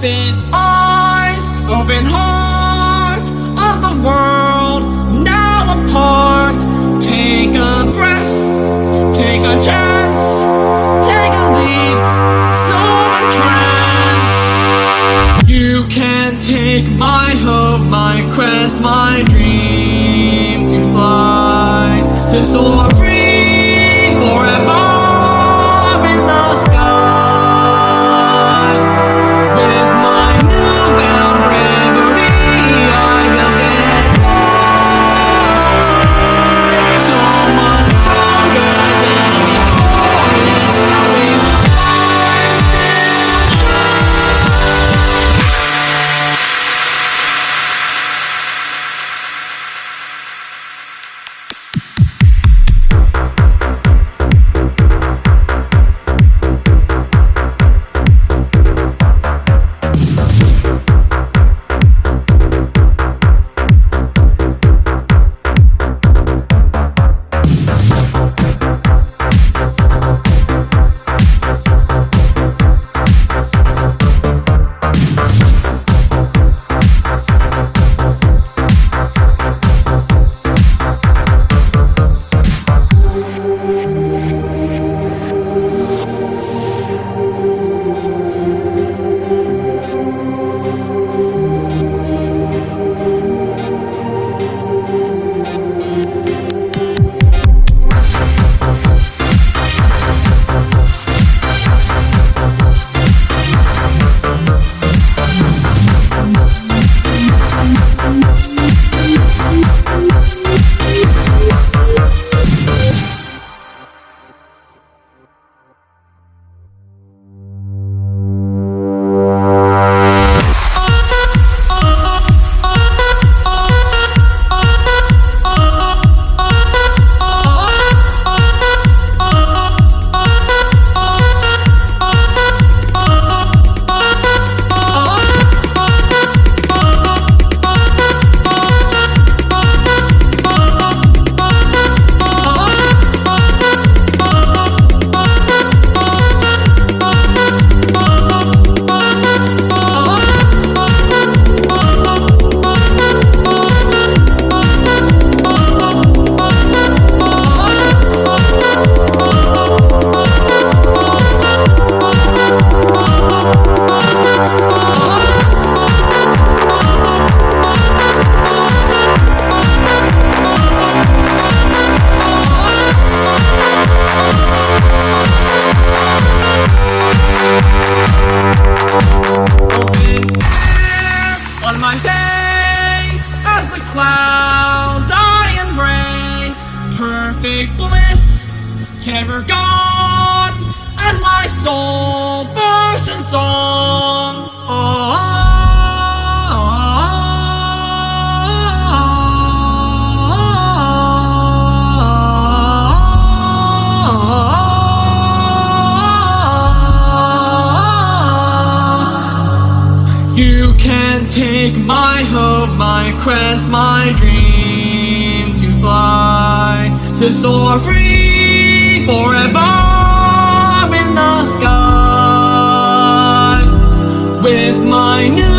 Open eyes, open heart of the world now apart. Take a breath, take a chance, take a leap, so entranced. You can take my hope, my crest, my dream to fly, to soar free forever in the sky. With my newfound bravery, I will get far. So much stronger than before, with heart still on my face as the clouds I embrace. Perfect bliss, terror gone as my soul bursts in song. You can take my hope, my crest, my dream to fly, to soar free forever in the sky. With my new